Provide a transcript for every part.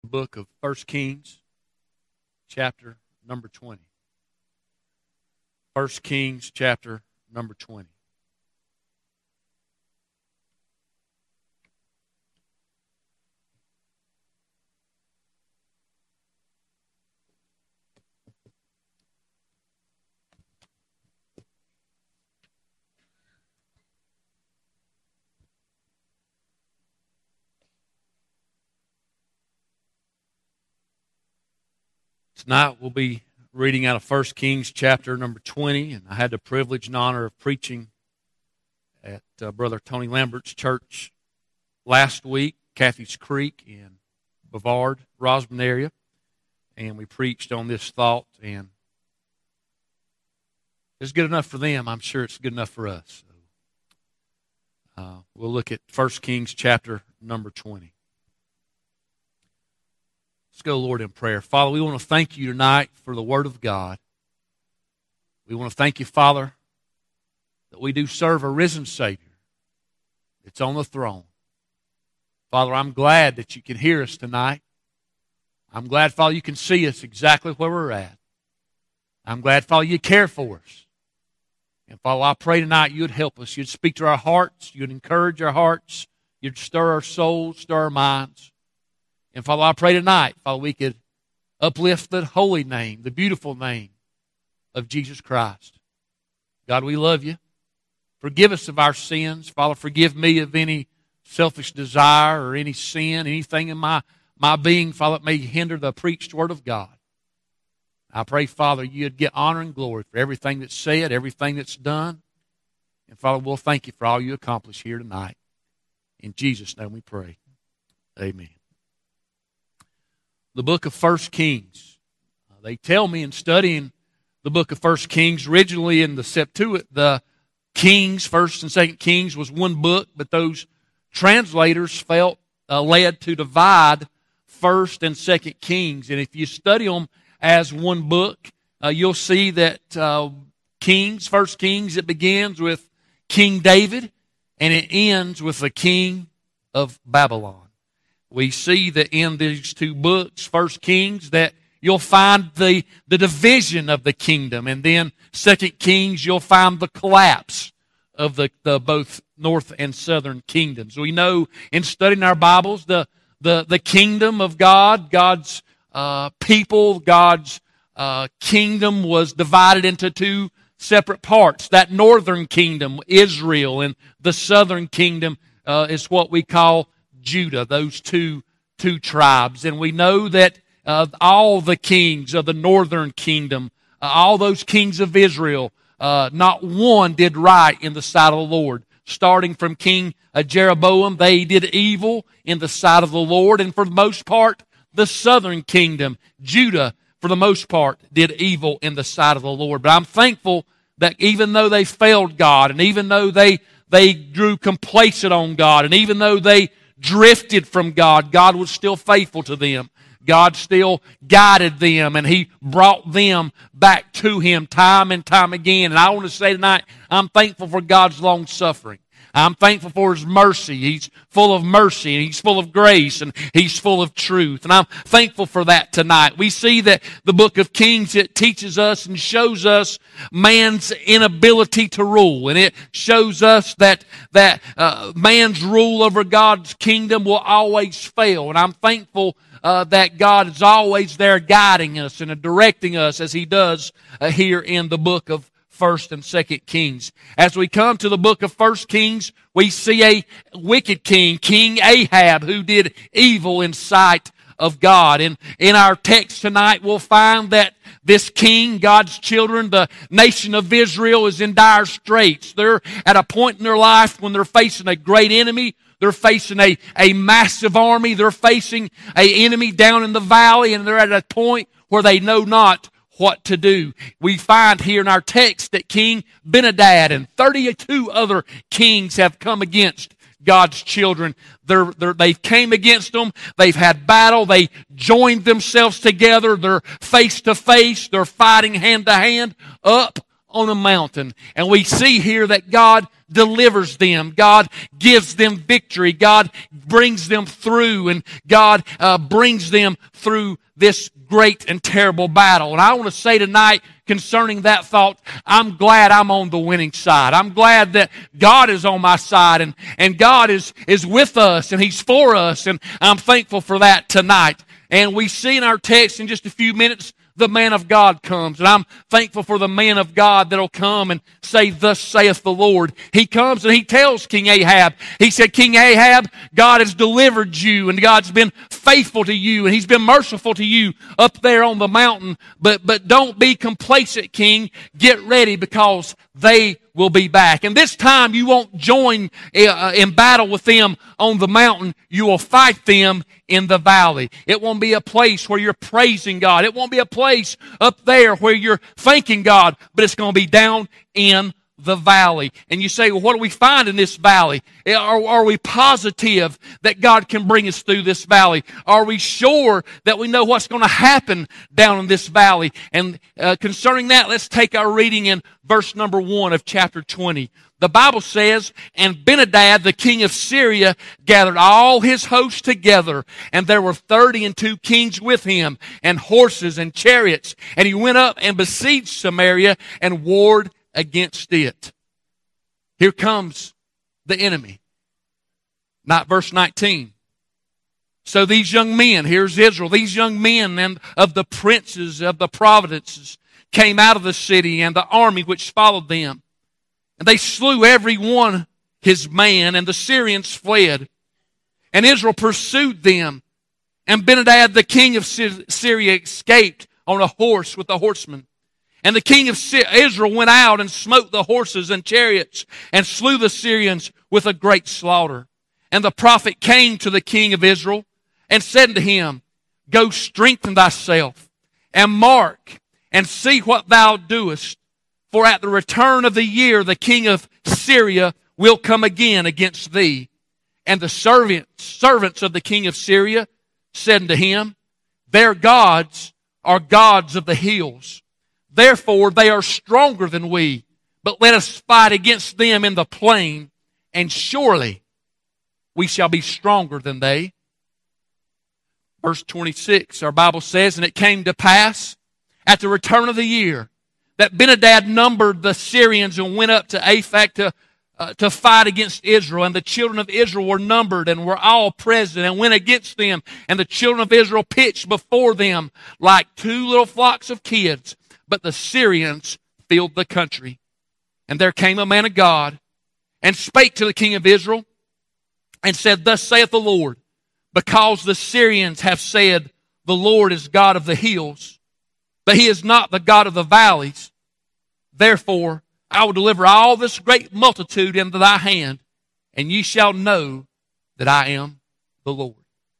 Book of 1 Kings, chapter number 20. 1 Kings, chapter number 20. Tonight we'll be reading out of 1 Kings chapter number 20, and I had the privilege and honor of preaching at Brother Tony Lambert's church last week, Cathy's Creek in Bavard, Rosman area, and we preached on this thought, and it's good enough for them. I'm sure it's good enough for us. So, we'll look at 1 Kings chapter number 20. Let's go, Lord, in prayer. Father, we want to thank you tonight for the Word of God. We want to thank you, Father, that we do serve a risen Savior that's on the throne. Father, I'm glad that you can hear us tonight. I'm glad, Father, you can see us exactly where we're at. I'm glad, Father, you care for us. And, Father, I pray tonight you'd help us. You'd speak to our hearts. You'd encourage our hearts. You'd stir our souls, stir our minds. And, Father, I pray tonight, Father, we could uplift the holy name, the beautiful name of Jesus Christ. God, we love you. Forgive us of our sins. Father, forgive me of any selfish desire or any sin, anything in my being, Father, that may hinder the preached Word of God. I pray, Father, you'd get honor and glory for everything that's said, everything that's done. And, Father, we'll thank you for all you accomplish here tonight. In Jesus' name we pray. Amen. The book of 1 Kings. They tell me in studying the book of 1 Kings, originally in the Septuagint, the Kings, 1st and 2nd Kings was one book, but those translators felt led to divide 1st and 2nd Kings. And if you study them as one book, you'll see that Kings, 1 Kings, it begins with King David, and it ends with the king of Babylon. We see that in these two books, 1 Kings, that you'll find the division of the kingdom. And then 2 Kings, you'll find the collapse of the both north and southern kingdoms. We know in studying our Bibles, the kingdom of God, God's people, God's kingdom was divided into two separate parts. That northern kingdom, Israel, and the southern kingdom is what we call Judah, those two tribes. And we know that all the kings of the northern kingdom, all those kings of Israel, not one did right in the sight of the Lord. Starting from King Jeroboam, they did evil in the sight of the Lord. And for the most part, the southern kingdom, Judah, for the most part, did evil in the sight of the Lord. But I'm thankful that even though they failed God, and even though they grew complacent on God, and even though they drifted from God, God was still faithful to them. God still guided them, and He brought them back to Him time and time again. And I want to say tonight, I'm thankful for God's long suffering. I'm thankful for His mercy. He's full of mercy, and He's full of grace, and He's full of truth. And I'm thankful for that tonight. We see that the book of Kings, it teaches us and shows us man's inability to rule. And it shows us that man's rule over God's kingdom will always fail. And I'm thankful that God is always there guiding us and directing us as He does here in the book of 1st and 2nd Kings. As we come to the book of 1 Kings, we see a wicked king, King Ahab, who did evil in sight of God. And in our text tonight, we'll find that this king, God's children, the nation of Israel, is in dire straits. They're at a point in their life when they're facing a great enemy. They're facing a massive army. They're facing an enemy down in the valley, and they're at a point where they know not what to do. We find here in our text that King Ben-Hadad and 32 other kings have come against God's children. They came against them. They've had battle. They joined themselves together. They're face to face. They're fighting hand to hand up on a mountain. And we see here that God delivers them. God gives them victory. God brings them through, and God brings them through this great and terrible battle. And I want to say tonight concerning that thought, I'm glad I'm on the winning side. I'm glad that God is on my side, and God is with us, and He's for us, and I'm thankful for that tonight. And we see in our text in just a few minutes, the man of God comes. And I'm thankful for the man of God that'll come and say, thus saith the Lord. He comes and he tells King Ahab, he said, King Ahab, God has delivered you, and God's been faithful to you, and He's been merciful to you up there on the mountain. But don't be complacent, King. Get ready, because they will be back. And this time you won't join in battle with them on the mountain. You will fight them in the valley. It won't be a place where you're praising God. It won't be a place up there where you're thanking God, but it's going to be down in the valley. And you say, well, what do we find in this valley? Are we positive that God can bring us through this valley? Are we sure that we know what's going to happen down in this valley? And concerning that, let's take our reading in verse number 1 of chapter 20. The Bible says, and Benadad, the king of Syria, gathered all his hosts together, and there were 32 kings with him, and horses and chariots. And he went up and besieged Samaria and warred against it. Here comes the enemy. Not verse 19. So these young men, here's Israel, these young men and of the princes of the provinces came out of the city, and the army which followed them. And they slew every one his man, and the Syrians fled. And Israel pursued them. And Benadad, the king of Syria, escaped on a horse with the horsemen. And the king of Israel went out and smote the horses and chariots, and slew the Syrians with a great slaughter. And the prophet came to the king of Israel, and said unto him, Go strengthen thyself, and mark, and see what thou doest. For at the return of the year, the king of Syria will come again against thee. And the servants of the king of Syria said unto him, Their gods are gods of the hills. Therefore they are stronger than we. But let us fight against them in the plain, and surely we shall be stronger than they. Verse 26, our Bible says, And it came to pass at the return of the year, that Benadad numbered the Syrians and went up to Aphek to fight against Israel. And the children of Israel were numbered and were all present and went against them. And the children of Israel pitched before them like two little flocks of kids. But the Syrians filled the country. And there came a man of God and spake to the king of Israel and said, Thus saith the Lord, because the Syrians have said, The Lord is God of the hills, but He is not the God of the valleys. Therefore, I will deliver all this great multitude into thy hand, and ye shall know that I am the Lord.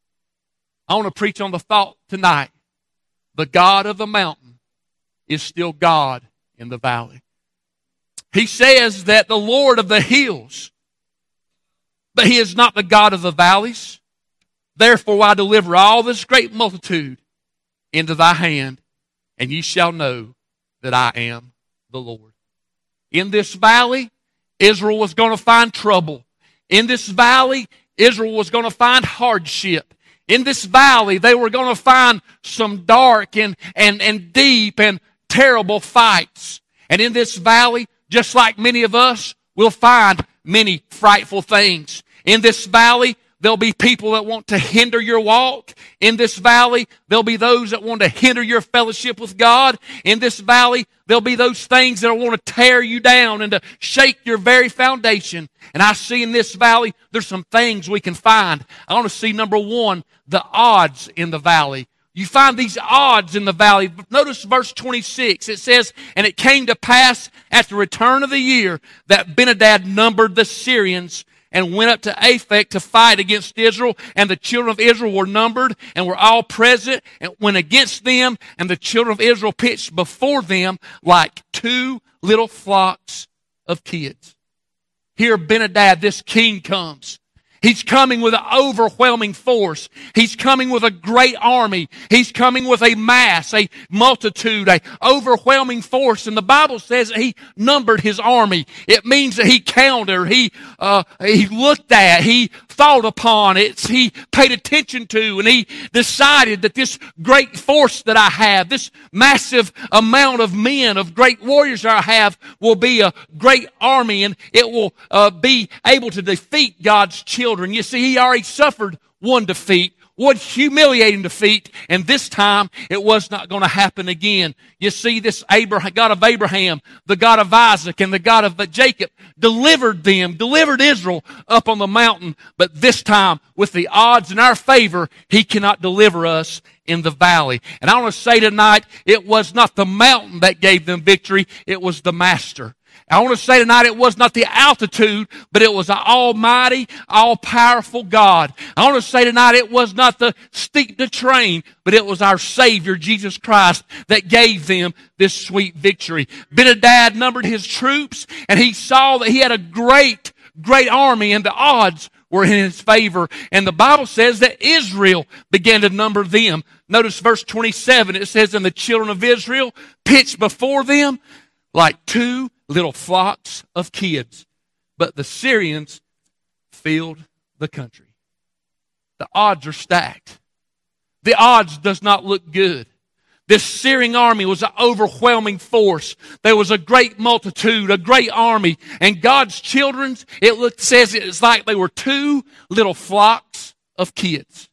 I want to preach on the thought tonight. The God of the mountain is still God in the valley. He says that the Lord of the hills, but He is not the God of the valleys. Therefore, I deliver all this great multitude into thy hand, and ye shall know that I am the Lord. In this valley, Israel was going to find trouble. In this valley, Israel was going to find hardship. In this valley, they were going to find some dark and deep and terrible fights. And in this valley, just like many of us, we'll find many frightful things. In this valley, there'll be people that want to hinder your walk. In this valley, there'll be those that want to hinder your fellowship with God. In this valley, there'll be those things that want to tear you down and to shake your very foundation. And I see in this valley, there's some things we can find. I want to see, number one, the odds in the valley. You find these odds in the valley. Notice verse 26. It says, And it came to pass at the return of the year that Benadad numbered the Syrians and went up to Aphek to fight against Israel. And the children of Israel were numbered and were all present and went against them. And the children of Israel pitched before them like two little flocks of kids. Here Benadad, this king, comes. He's coming with an overwhelming force. He's coming with a great army. He's coming with a mass, a multitude, a overwhelming force. And the Bible says that he numbered his army. It means that he counted, he looked at, he thought upon it, he paid attention to, and he decided that this great force that I have, this massive amount of men, of great warriors that I have, will be a great army, and it will be able to defeat God's children. You see, he already suffered one defeat, one humiliating defeat, and this time it was not going to happen again. You see, this God of Abraham, the God of Isaac, and the God of Jacob delivered Israel up on the mountain, but this time, with the odds in our favor, he cannot deliver us in the valley. And I want to say tonight, it was not the mountain that gave them victory, it was the Master. I want to say tonight it was not the altitude, but it was an almighty, all-powerful God. I want to say tonight it was not the steep to train, but it was our Savior, Jesus Christ, that gave them this sweet victory. Ben-Hadad numbered his troops, and he saw that he had a great, great army, and the odds were in his favor. And the Bible says that Israel began to number them. Notice verse 27, it says, "And the children of Israel pitched before them like two little flocks of kids, but the Syrians filled the country." The odds are stacked. The odds does not look good. This Syrian army was an overwhelming force. There was a great multitude, a great army, and God's children, says it's like they were two little flocks of kids.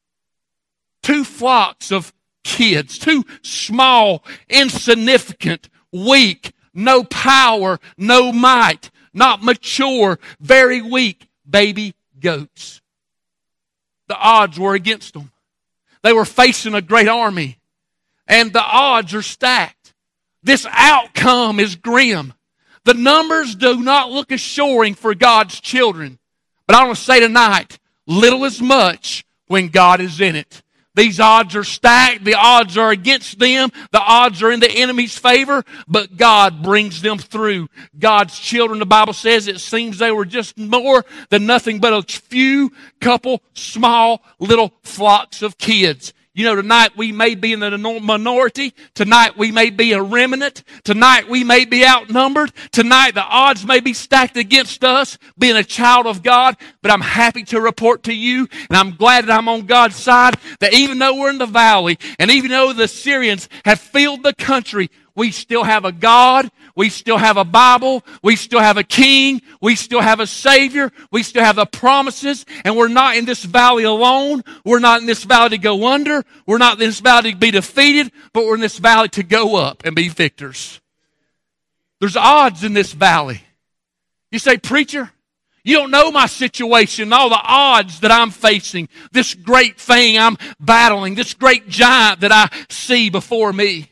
Two flocks of kids, two small, insignificant, weak, no power, no might, not mature, very weak baby goats. The odds were against them. They were facing a great army, and the odds are stacked. This outcome is grim. The numbers do not look assuring for God's children. But I want to say tonight, little is much when God is in it. These odds are stacked. The odds are against them. The odds are in the enemy's favor, but God brings them through. God's children, the Bible says, it seems they were just more than nothing but a few couple small little flocks of kids. You know, tonight we may be in the minority. Tonight we may be a remnant. Tonight we may be outnumbered. Tonight the odds may be stacked against us being a child of God. But I'm happy to report to you, and I'm glad that I'm on God's side, that even though we're in the valley, and even though the Syrians have filled the country, we still have a God, we still have a Bible, we still have a King, we still have a Savior, we still have the promises, and we're not in this valley alone. We're not in this valley to go under. We're not in this valley to be defeated, but we're in this valley to go up and be victors. There's odds in this valley. You say, "Preacher, you don't know my situation, all the odds that I'm facing, this great thing I'm battling, this great giant that I see before me."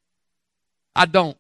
I don't.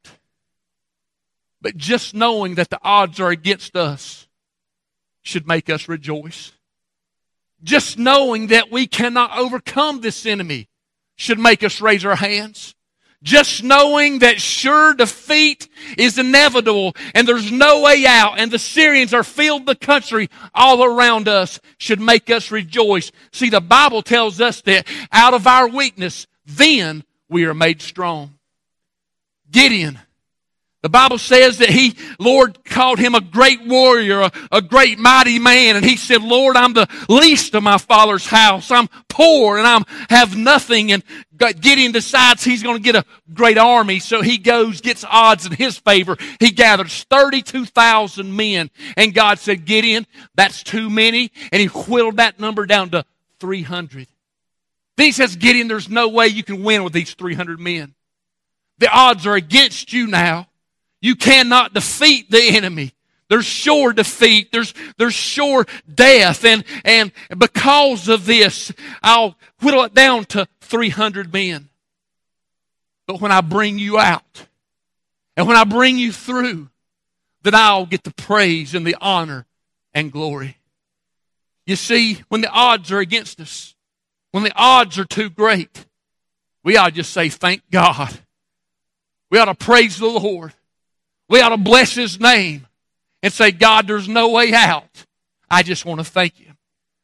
But just knowing that the odds are against us should make us rejoice. Just knowing that we cannot overcome this enemy should make us raise our hands. Just knowing that sure defeat is inevitable and there's no way out and the Syrians are filled the country all around us should make us rejoice. See, the Bible tells us that out of our weakness, then we are made strong. Gideon, the Bible says that Lord called him a great warrior, a great mighty man. And he said, "Lord, I'm the least of my father's house. I'm poor and I have nothing." And Gideon decides he's going to get a great army. So he goes, gets odds in his favor. He gathers 32,000 men. And God said, "Gideon, that's too many." And he whittled that number down to 300. Then he says, "Gideon, there's no way you can win with these 300 men. The odds are against you now. You cannot defeat the enemy. There's sure defeat. There's sure death. And because of this, I'll whittle it down to 300 men. But when I bring you out, and when I bring you through, then I'll get the praise and the honor and glory." You see, when the odds are against us, when the odds are too great, we ought to just say, "Thank God." We ought to praise the Lord. We ought to bless His name and say, "God, there's no way out. I just want to thank you."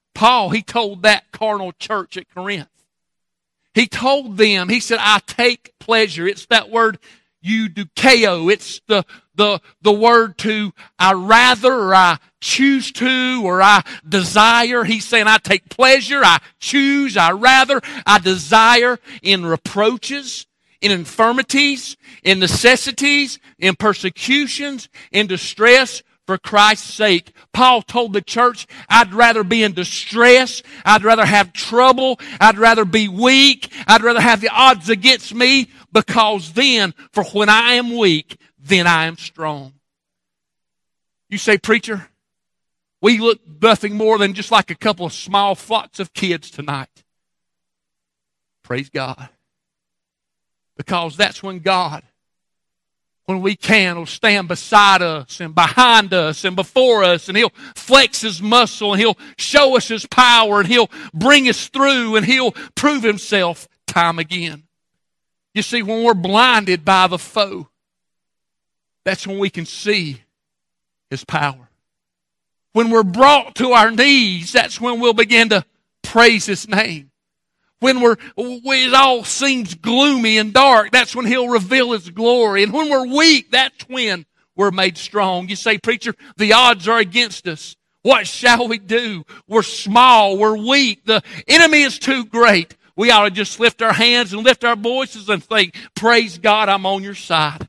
Paul, he told that carnal church at Corinth. He told them, he said, I take pleasure. It's that word eudukeo. It's the word to I rather, or I choose to, or I desire. He's saying I take pleasure, I choose, I rather, I desire in reproaches, in infirmities, in necessities, in persecutions, in distress, for Christ's sake. Paul told the church, I'd rather be in distress, I'd rather have trouble, I'd rather be weak, I'd rather have the odds against me, because then, for when I am weak, then I am strong. You say, preacher, we look nothing more than just like a couple of small flocks of kids tonight. Praise God. Because that's when God, when we can, will stand beside us and behind us and before us, and He'll flex His muscle, and He'll show us His power, and He'll bring us through, and He'll prove Himself time again. You see, when we're blinded by the foe, that's when we can see His power. When we're brought to our knees, that's when we'll begin to praise His name. When it all seems gloomy and dark, that's when He'll reveal His glory. And when we're weak, that's when we're made strong. You say, preacher, the odds are against us. What shall we do? We're small, we're weak, the enemy is too great. We ought to just lift our hands and lift our voices and think, praise God, I'm on your side.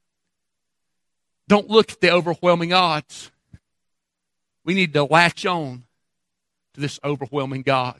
Don't look at the overwhelming odds. We need to latch on to this overwhelming God.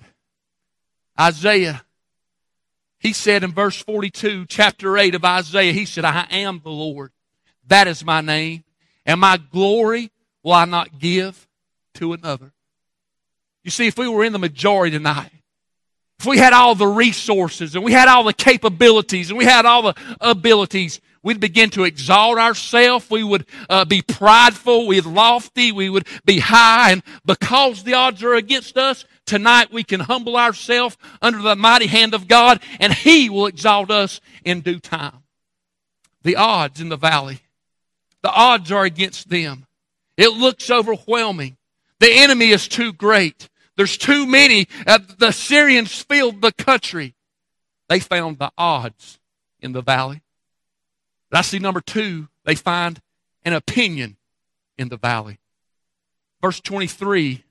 Isaiah, he said in verse 42, chapter 8 of Isaiah, he said, I am the Lord. That is my name. And my glory will I not give to another. You see, if we were in the majority tonight, if we had all the resources and we had all the capabilities and we had all the abilities, we'd begin to exalt ourselves. We would be prideful. We'd lofty. We would be high. And because the odds are against us, tonight we can humble ourselves under the mighty hand of God, and He will exalt us in due time. The odds in the valley, the odds are against them. It looks overwhelming. The enemy is too great. There's too many. The Syrians filled the country. They found the odds in the valley. But I see number two, they find an opinion in the valley. Verse 23,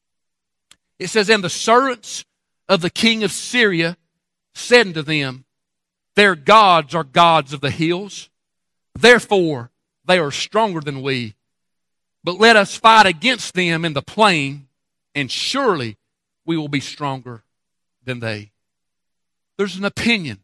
it says, and the servants of the king of Syria said unto them, their gods are gods of the hills. Therefore, they are stronger than we. But let us fight against them in the plain, and surely we will be stronger than they. There's an opinion.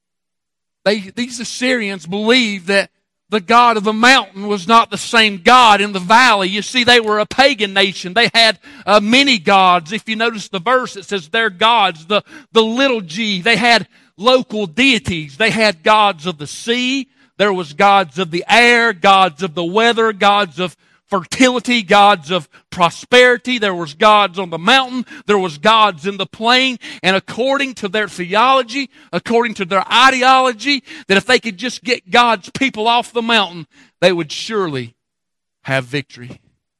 These Assyrians believed that the God of the mountain was not the same God in the valley. You see, they were a pagan nation. They had many gods. If you notice the verse, it says their gods, the little g. They had local deities. They had gods of the sea. There was gods of the air, gods of the weather, gods of fertility, gods of prosperity. There was gods on the mountain. There was gods in the plain. And according to their theology, according to their ideology, that if they could just get God's people off the mountain, they would surely have victory.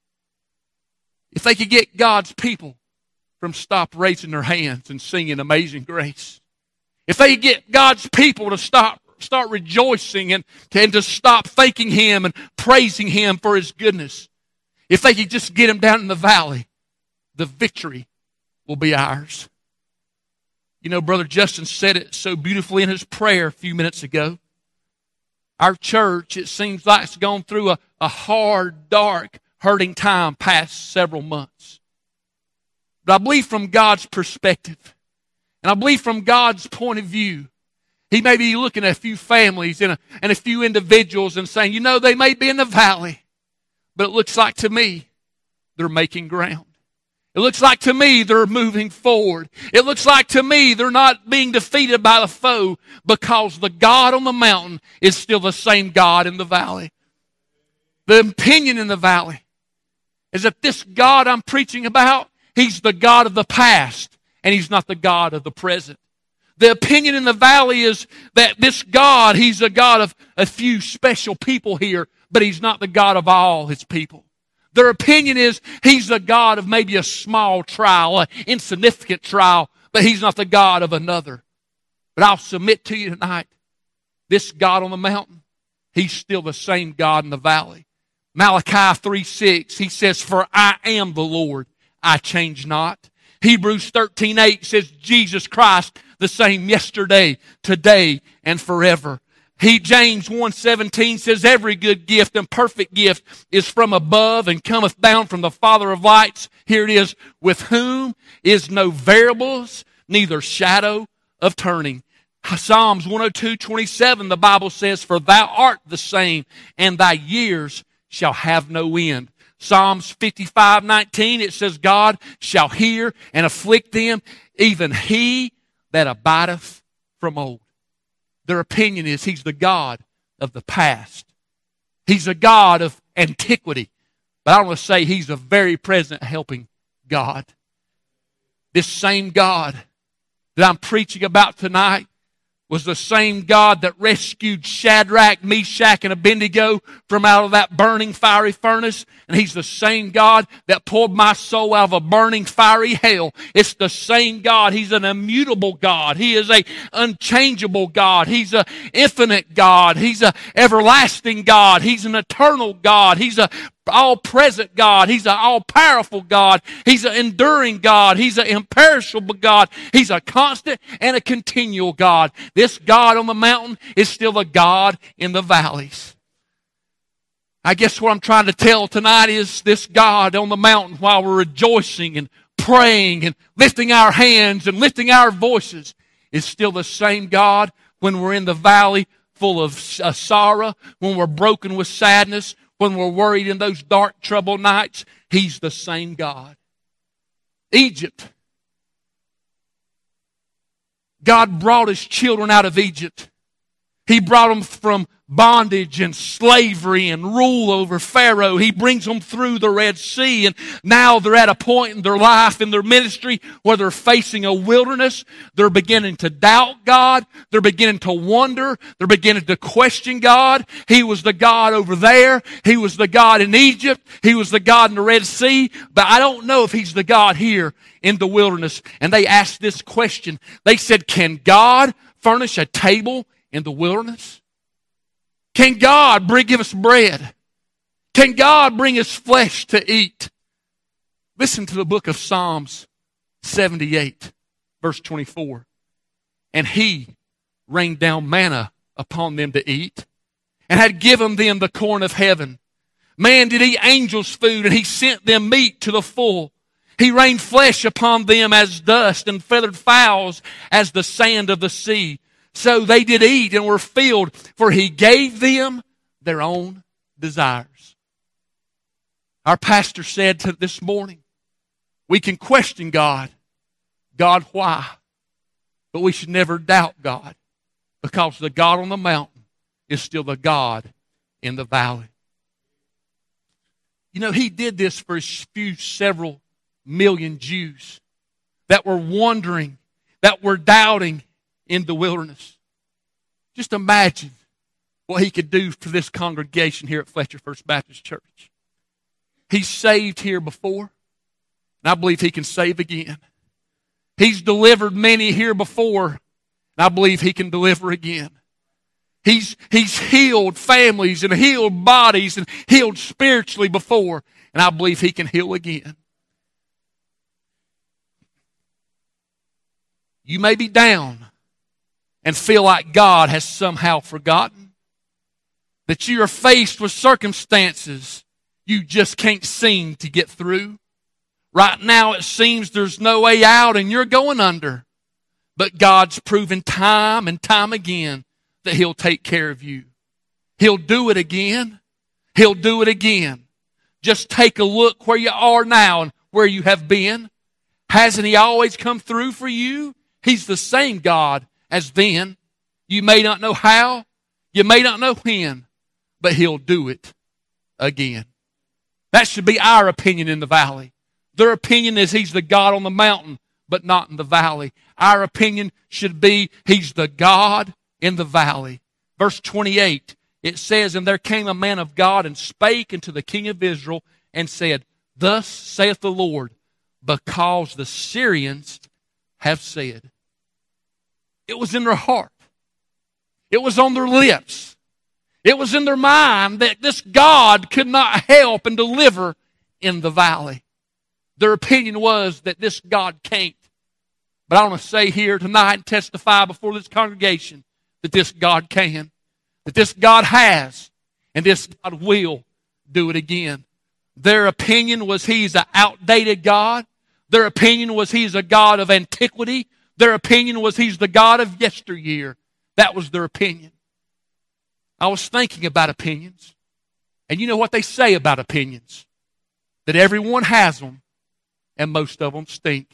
If they could get God's people from stop raising their hands and singing Amazing Grace. If they could get God's people to start rejoicing and to stop thanking Him and praising Him for His goodness. If they could just get Him down in the valley, the victory will be ours. You know, Brother Justin said it so beautifully in his prayer a few minutes ago. Our church, it seems like it's gone through a hard, dark, hurting time past several months. But I believe from God's perspective, and I believe from God's point of view, He may be looking at a few families and a few individuals and saying, you know, they may be in the valley, but it looks like to me they're making ground. It looks like to me they're moving forward. It looks like to me they're not being defeated by the foe, because the God on the mountain is still the same God in the valley. The opinion in the valley is that this God I'm preaching about, He's the God of the past, and He's not the God of the present. The opinion in the valley is that this God, He's a God of a few special people here, but He's not the God of all His people. Their opinion is He's the God of maybe a small trial, an insignificant trial, but He's not the God of another. But I'll submit to you tonight, this God on the mountain, He's still the same God in the valley. Malachi 3:6, He says, "For I am the Lord, I change not." Hebrews 13:8 says, "Jesus Christ, the same yesterday, today, and forever." James 1:17 says, "Every good gift and perfect gift is from above and cometh down from the Father of lights." Here it is, "with whom is no variables, neither shadow of turning." Psalms 102:27, the Bible says, "For thou art the same, and thy years shall have no end." Psalms 55:19, it says, "God shall hear and afflict them, even he that abideth from old." Their opinion is He's the God of the past. He's a God of antiquity. But I want to say He's a very present helping God. This same God that I'm preaching about tonight was the same God that rescued Shadrach, Meshach, and Abednego from out of that burning fiery furnace. And He's the same God that pulled my soul out of a burning fiery hell. It's the same God. He's an immutable God. He is an unchangeable God. He's an infinite God. He's an everlasting God. He's an eternal God. He's an all-present God. He's an all-powerful God. He's an enduring God. He's an imperishable God. He's a constant and a continual God. This God on the mountain is still a God in the valleys. I guess what I'm trying to tell tonight is this God on the mountain, while we're rejoicing and praying and lifting our hands and lifting our voices, is still the same God when we're in the valley full of sorrow, when we're broken with sadness, when we're worried in those dark, troubled nights. He's the same God. Egypt. God brought His children out of Egypt. He brought them from bondage and slavery and rule over Pharaoh. He brings them through the Red Sea, and now they're at a point in their life, in their ministry, where they're facing a wilderness. They're beginning to doubt God. They're beginning to wonder. They're beginning to question God. He was the God over there. He was the God in Egypt. He was the God in the Red Sea. But I don't know if He's the God here in the wilderness. And they asked this question. They said, "Can God furnish a table in the wilderness? Can God give us bread? Can God bring us flesh to eat?" Listen to the book of Psalms 78, verse 24. "And He rained down manna upon them to eat, and had given them the corn of heaven. Man did eat angels' food, and He sent them meat to the full. He rained flesh upon them as dust, and feathered fowls as the sand of the sea. So they did eat and were filled, for He gave them their own desires." Our pastor said this morning, we can question God. God, why? But we should never doubt God, because the God on the mountain is still the God in the valley. You know, He did this for several million Jews that were wondering, that were doubting in the wilderness. Just imagine what He could do for this congregation here at Fletcher First Baptist Church. He's saved here before, and I believe He can save again. He's delivered many here before, and I believe He can deliver again. He's healed families and healed bodies and healed spiritually before, and I believe He can heal again. You may be down and feel like God has somehow forgotten, that you are faced with circumstances you just can't seem to get through. Right now it seems there's no way out and you're going under. But God's proven time and time again that He'll take care of you. He'll do it again. He'll do it again. Just take a look where you are now and where you have been. Hasn't He always come through for you? He's the same God as then. You may not know how, you may not know when, but He'll do it again. That should be our opinion in the valley. Their opinion is He's the God on the mountain, but not in the valley. Our opinion should be He's the God in the valley. Verse 28, it says, "And there came a man of God and spake unto the king of Israel, and said, Thus saith the Lord, because the Syrians have said. It was in their heart. It was on their lips. It was in their mind that this God could not help and deliver in the valley. Their opinion was that this God can't. But I want to say here tonight and testify before this congregation that this God can, that this God has, and this God will do it again. Their opinion was He's an outdated God. Their opinion was He's a God of antiquity. Their opinion was He's the God of yesteryear. That was their opinion. I was thinking about opinions. And you know what they say about opinions? That everyone has them, and most of them stink.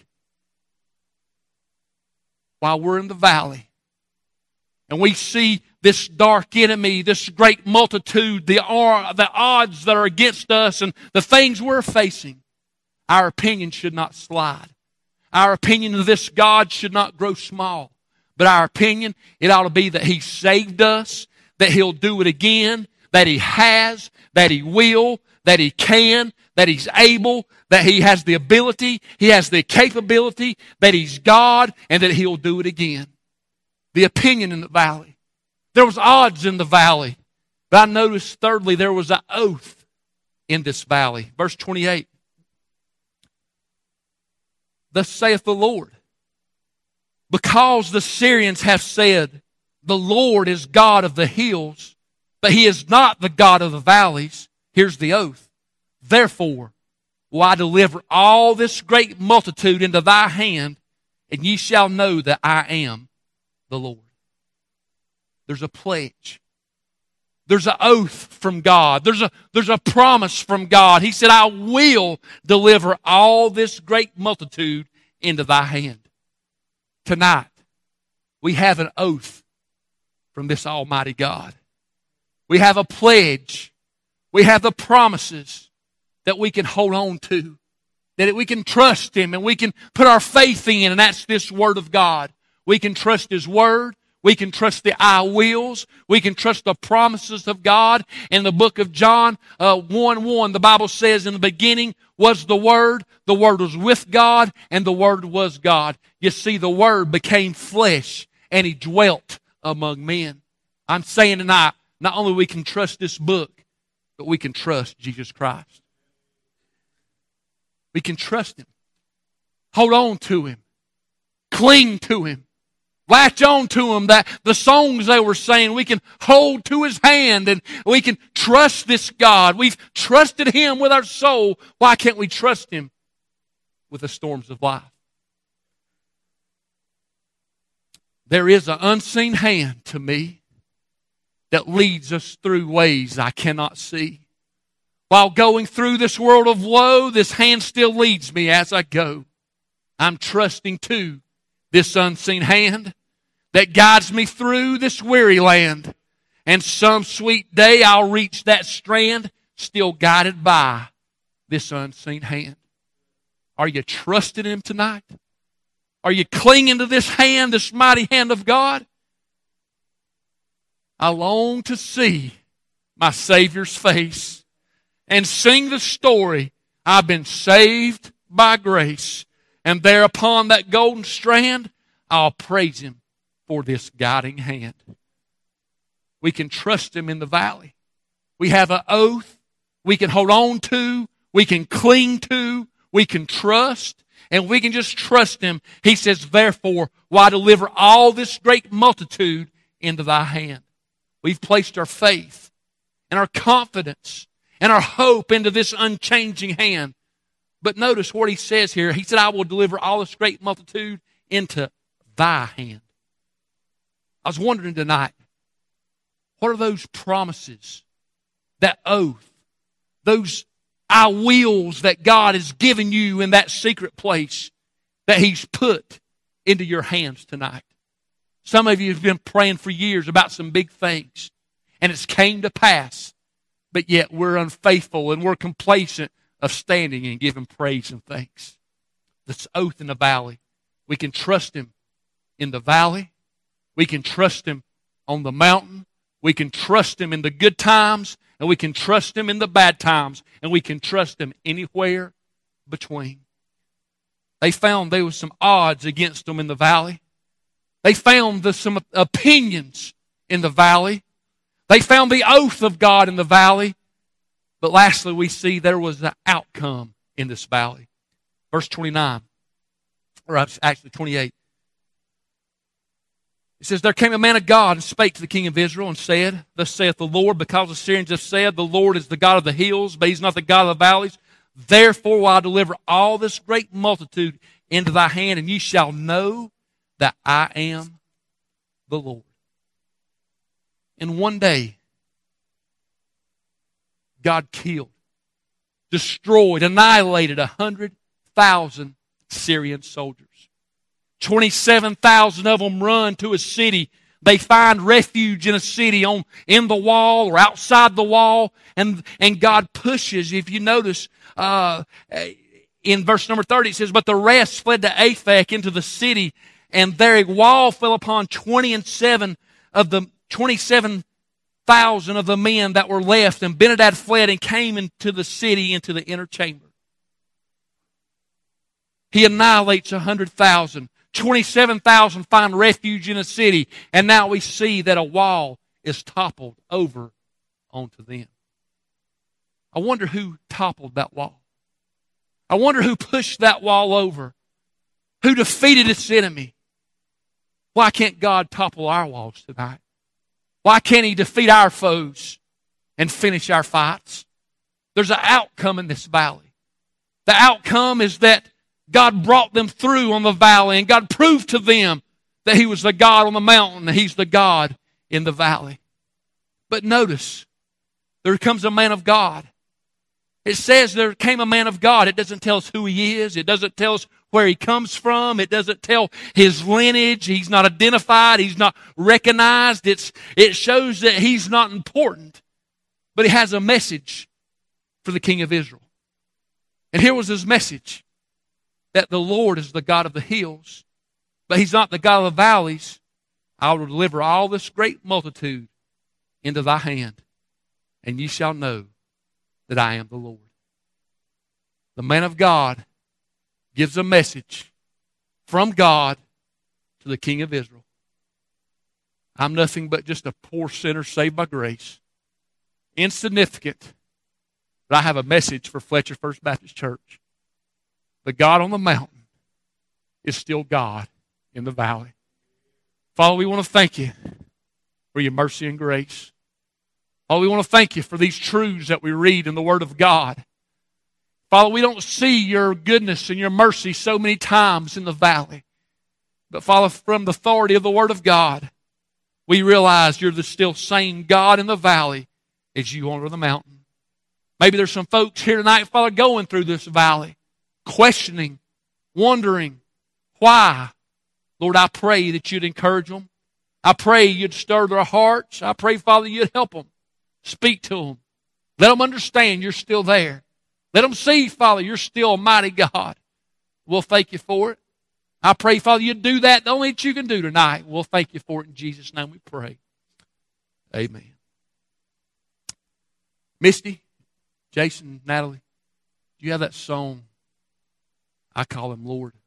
While we're in the valley, and we see this dark enemy, this great multitude, the odds that are against us, and the things we're facing, our opinion should not slide. Our opinion of this God should not grow small. But our opinion, it ought to be that He saved us, that He'll do it again, that He has, that He will, that He can, that He's able, that He has the ability, He has the capability, that He's God, and that He'll do it again. The opinion in the valley. There was odds in the valley. But I noticed, thirdly, there was an oath in this valley. Verse 28. Thus saith the Lord, because the Syrians have said, the Lord is God of the hills, but He is not the God of the valleys. Here's the oath. Therefore will I deliver all this great multitude into thy hand, and ye shall know that I am the Lord. There's a pledge. There's an oath from God. There's a promise from God. He said, I will deliver all this great multitude into thy hand. Tonight, we have an oath from this Almighty God. We have a pledge. We have the promises that we can hold on to, that we can trust Him and we can put our faith in, and that's this Word of God. We can trust His Word. We can trust the I wills. We can trust the promises of God. In the book of John 1:1, the Bible says, in the beginning was the Word was with God, and the Word was God. You see, the Word became flesh, and He dwelt among men. I'm saying tonight, not only we can trust this book, but we can trust Jesus Christ. We can trust Him. Hold on to Him. Cling to Him. Latch on to Him. That the songs they were saying, we can hold to His hand and we can trust this God. We've trusted Him with our soul. Why can't we trust Him with the storms of life? There is an unseen hand to me that leads us through ways I cannot see. While going through this world of woe, this hand still leads me as I go. I'm trusting to this unseen hand that guides me through this weary land. And some sweet day I'll reach that strand, still guided by this unseen hand. Are you trusting Him tonight? Are you clinging to this hand, this mighty hand of God? I long to see my Savior's face and sing the story, I've been saved by grace. And there upon that golden strand, I'll praise Him for this guiding hand. We can trust Him in the valley. We have an oath we can hold on to, we can cling to, we can trust, and we can just trust Him. He says, therefore, why deliver all this great multitude into thy hand? We've placed our faith and our confidence and our hope into this unchanging hand. But notice what He says here. He said, I will deliver all this great multitude into thy hand. I was wondering tonight, what are those promises, that oath, those I wills that God has given you in that secret place that He's put into your hands tonight? Some of you have been praying for years about some big things, and it's came to pass, but yet we're unfaithful and we're complacent of standing and giving praise and thanks. This oath in the valley. We can trust Him in the valley. We can trust Him on the mountain. We can trust Him in the good times, and we can trust Him in the bad times, and we can trust Him anywhere between. They found there was some odds against them in the valley. They found some opinions in the valley. They found the oath of God in the valley. But lastly, we see there was an outcome in this valley. Verse 29, or actually 28. It says, there came a man of God and spake to the king of Israel and said, thus saith the Lord, because the Syrians have said, the Lord is the God of the hills, but He's not the God of the valleys. Therefore will I deliver all this great multitude into thy hand, and ye shall know that I am the Lord. In one day, God killed, destroyed, annihilated 100,000 Syrian soldiers. 27,000 of them run to a city. They find refuge in a city in the wall or outside the wall. And God pushes, if you notice, in verse number 30, it says, but the rest fled to Aphek into the city, and there a wall fell upon 27,000 of the men that were left. And Benhadad fled and came into the city, into the inner chamber. He annihilates 100,000. 27,000 find refuge in a city. And now we see that a wall is toppled over onto them. I wonder who toppled that wall. I wonder who pushed that wall over. Who defeated its enemy. Why can't God topple our walls tonight? Why can't He defeat our foes and finish our fights? There's an outcome in this valley. The outcome is that God brought them through on the valley, and God proved to them that He was the God on the mountain, and He's the God in the valley. But notice, there comes a man of God. It says there came a man of God. It doesn't tell us who he is. It doesn't tell us where he comes from. It doesn't tell his lineage. He's not identified. He's not recognized. It shows that he's not important. But he has a message for the king of Israel. And here was his message. That the Lord is the God of the hills. But He's not the God of the valleys. I will deliver all this great multitude into thy hand. And ye shall know that I am the Lord. The man of God gives a message from God to the king of Israel. I'm nothing but just a poor sinner saved by grace. Insignificant. But I have a message for Fletcher First Baptist Church. The God on the mountain is still God in the valley. Father, we want to thank You for Your mercy and grace. Father, we want to thank You for these truths that we read in the Word of God. Father, we don't see Your goodness and Your mercy so many times in the valley. But Father, from the authority of the Word of God, we realize You're the still same God in the valley as You are on the mountain. Maybe there's some folks here tonight, Father, going through this valley, questioning, wondering why. Lord, I pray that You'd encourage them. I pray You'd stir their hearts. I pray, Father, You'd help them. Speak to them. Let them understand You're still there. Let them see, Father, You're still a mighty God. We'll thank You for it. I pray, Father, You'd do that, the only that You can do tonight. We'll thank You for it. In Jesus' name we pray. Amen. Misty, Jason, Natalie, do you have that song, I Call Him Lord?